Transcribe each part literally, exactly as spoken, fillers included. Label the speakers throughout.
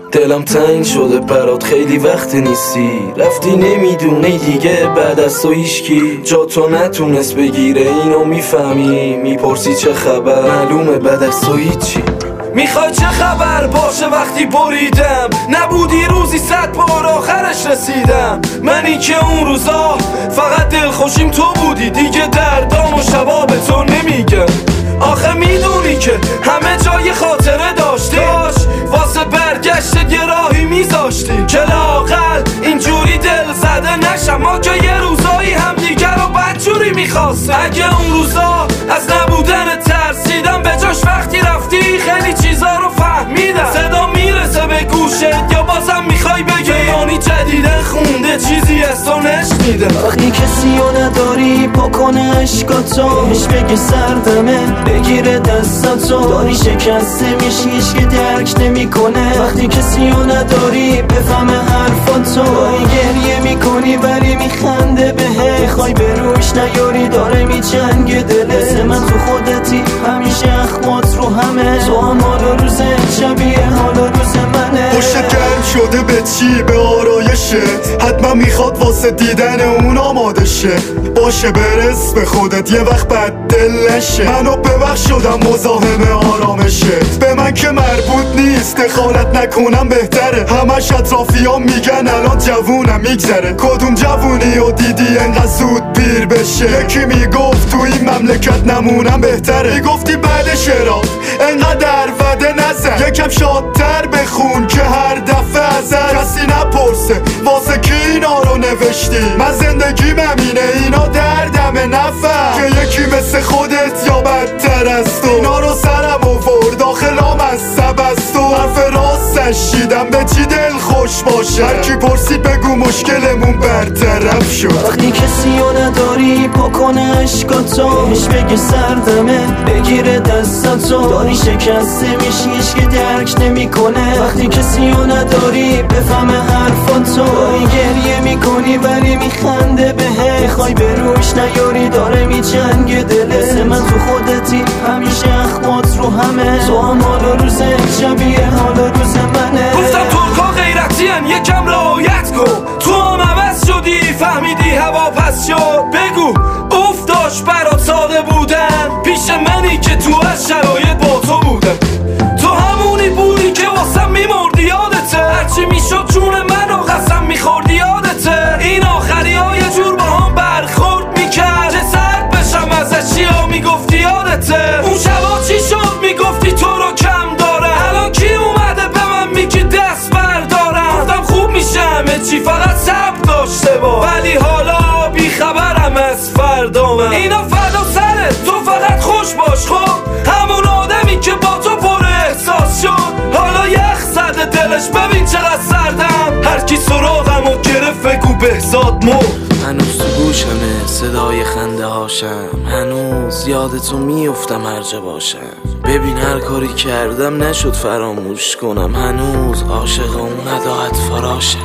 Speaker 1: دلم تنگ شده برات خیلی وقت نیستی، رفتی نمیدونی دیگه بعد از تو هیچکی جا تو نتونست بگیره. اینو میفهمی میپرسی چه خبر، معلومه بعد از تو هیچی. میخوای چه خبر باشه وقتی بریدم، نبودی روزی صد بار آخرش رسیدم. منی که اون روزا فقط دلخوشیم تو بودی، دیگه دردام و شبا به تو نمیگم. آخه میدونی که همه جای خاطره داشتی، واسه برگشت یه راهی میذاشتی که لااقل اینجوری دل زده نشم. ما که یه روزایی هم دیگر رو بدجوری میخواستیم. اگه اون روزا از نبودن ترسیدم، به جاش وقتی رفتی خیلی چیزا رو فهمیدم. صدا میرسه به گوشت یا بازم میخوای بگی یعنی جدیدن خونده چیزی از تو نشنیدم.
Speaker 2: وقتی کسی رو نداری بکنه عشقاتو، بهش بگه سردمه بگیره دستاتو، داری شکسته میشی هیچ که درک نمیکنه. وقتی کسی رو نداری بفهمه حرفاتو، داری گریه میکنی ولی میخنده بهه، میخوای به روش نیاری داره میجنگه دله. مثل من تو خودتی همیشه اخمات رو همه، تو هم حال و روز شبیه حال و روز منه.
Speaker 3: پشت گرم شده به چی؟ به آرایشه، حتما میخواد واسه دیدن اون آماده شه. باشه برس به خودت یه وقت بد دل نشه، منو ببخش شدم مزاحم آرامشت. به من که مربوط نیست دخالت نکنم بهتره، همش اطرافیام میگن الان جوونم میگذره. کدوم جوونی و دیدی انقدر زود پیر بشه؟ یکی میگفت تو این مملکت نمونم بهتره، میگفتی بعد شراب انقدر وده نزن، یکم شادتر بخون که هر دفعه ازت کسی نپرسه واسه کی اینا رو نوشتی. من زندگیم همینه اینا دردمه، نفهم که یکی مثل خودت یا بدتر از تو اینا رو سرم آورد داخلام از سبست و حرف راستش شیدم به چی دل خوش باشه. هرکی پرسید بگو مشکلمون برطرف شد.
Speaker 2: وقتی کسی رو نداری بکنه عشقاتو، بهش بگه سردمه بگیره دستاتو، داری شکسته میشی هیچ که درک نمیکنه. وقتی کسی رو نداری بفهمه حرفاتو، داری گریه میکنی ولی میخنده بهه، میخوای به روش نیاری داره میجنگه دله. مثل من تو خودتی همیشه اخمات رو همه، تو هم حال و روز شبیه حال و روز منه.
Speaker 1: گفتم ترکا غیرتی هم یکم رعایت کن، تو هم عوض شدی فهمیدی هوا پس شد. بگو اوف داشت برات ساده بودن پیش منی که تو از شرایط با تو بودم. تو همونی بودی که واسم میمردی یادته، هرچی میشد جون منو قسم میخوردی یادته. این آخری ها یه جور با هم برخورد میکرد که سرد بشم ازش چیا میگفتی یادته. اون شبا چی شد میگفتی تو رو کم داره، الان کی اومده به من میگی دست بردارم. گفتم خوب میشه همه چی فقط صبر داشته با، ولی حالا بیخبرم از فردا من. اینا فدا سره تو فقط خوش باش خب، همون آدمی که با تو پر احساس شد حالا یخ زده دلش ببین چقدر سردم. هر کی سراغم و گرفت بگو بهزاد مرد. هنوز تو گوشمه صدای خنده هاشم، هنوز یادتو میفتم هر جا باشم. ببین هر کاری کردم نشد فراموش کنم، هنوز عاشق اون نداعت فراشم.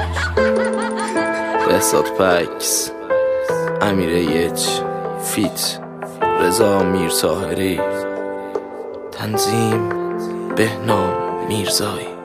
Speaker 1: بهزاد پکس، امیر ایچ، فیت رضا میرطاهری، تنظیم بهنام میرزایی.